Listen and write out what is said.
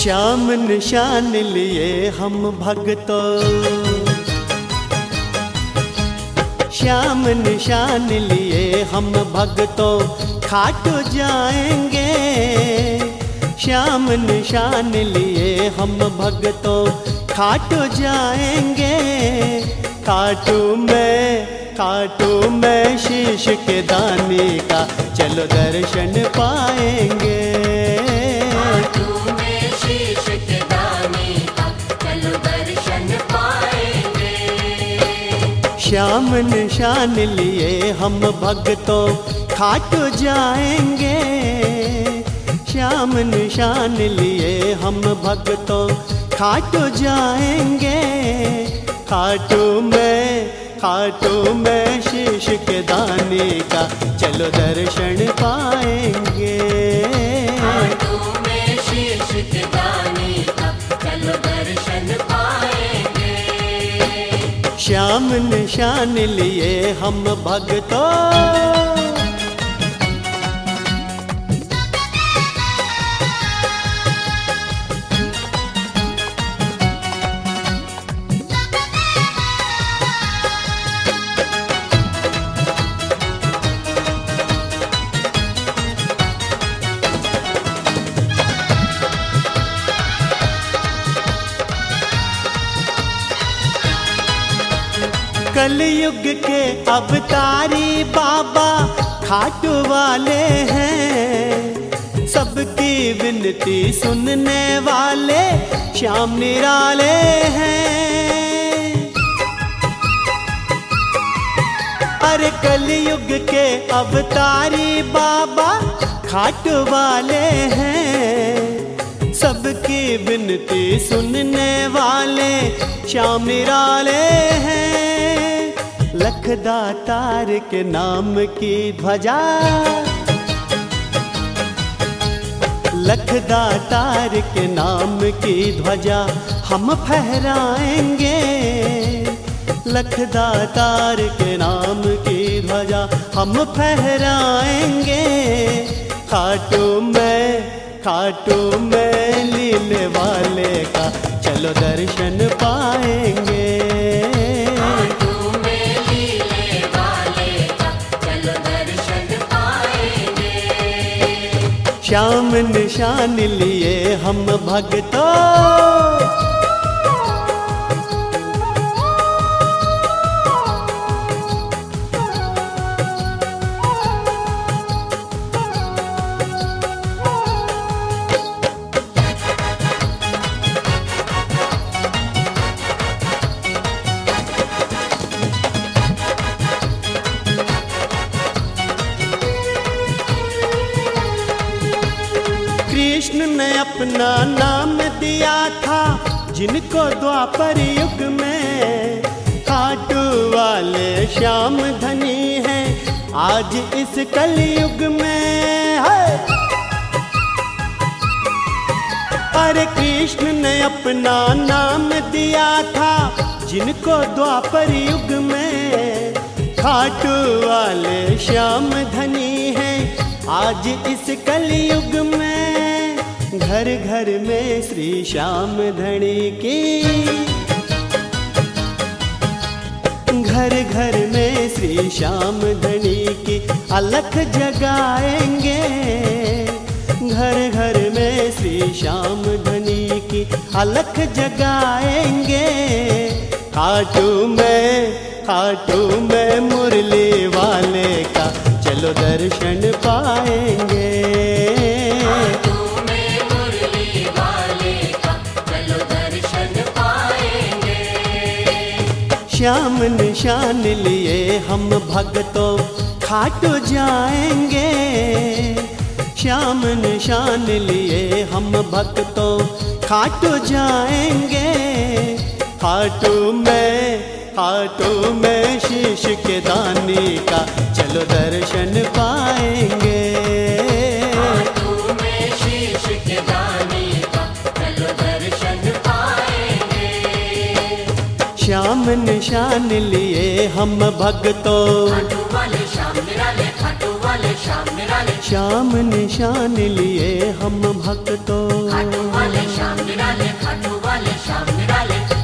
श्याम निशान लिए हम भक्तों, श्याम निशान लिए हम भक्तों खाटू जाएंगे। श्याम निशान लिए हम भक्तों खाटू जाएंगे। खाटू में शीश के दाने का चलो दर्शन पाएंगे। श्याम निशान लिए हम भक्तों खाटू जाएंगे। श्याम निशान लिए हम भक्तों खाटू जाएंगे। खाटू में शीश के दाने का चलो दर्शन पाएंगे। खाटू में शीश के दाने का चलो दर्शन पाएंगे। श्याम निशान लिए हम भक्तों, कलयुग के अवतारी बाबा खाटू वाले हैं। सबकी विनती सुनने वाले श्याम निराले हैं। अरे कलयुग के अवतारी बाबा खाटू वाले हैं। सबकी विनती सुनने वाले श्याम निराले हैं। लखदातार के नाम की ध्वजा, लखदातार के नाम की ध्वजा हम फहराएंगे। लखदातार के नाम की ध्वजा हम फहराएंगे। खाटू में लीले वाले का चलो दर्शन पाएंगे। श्याम निशान लिए हम भक्तों, कृष्ण ने अपना नाम दिया था जिनको द्वापर युग में। खाटू वाले श्याम धनी हैं आज इस कलयुग में। अरे कृष्ण ने अपना नाम दिया था जिनको द्वापर युग में। खाटू वाले श्याम धनी हैं आज इस कलयुग में। घर घर में श्री श्याम धनी की, घर घर में श्री श्याम धनी की अलख जगाएंगे। घर घर में श्री श्याम धनी की अलख जगाएंगे। खाटू में मुरली वाले का चलो दर्शन पाएंगे। श्याम निशान लिए हम भक्तों खाटू जाएंगे। श्याम निशान लिए हम भक्तों खाटू जाएंगे। खाटू में शीश के दाने का चलो दर्शन पाएंगे। खाटू में शीश के दाने का चलो दर्शन पाएंगे। श्याम निशान लिए हम भक्तों, खाटू वाले श्याम निराले खाटू वाले श्याम निराले, श्याम निशान लिए हम भक्तों। खाटू वाले श्याम निराले, खाटू वाले श्याम निराले।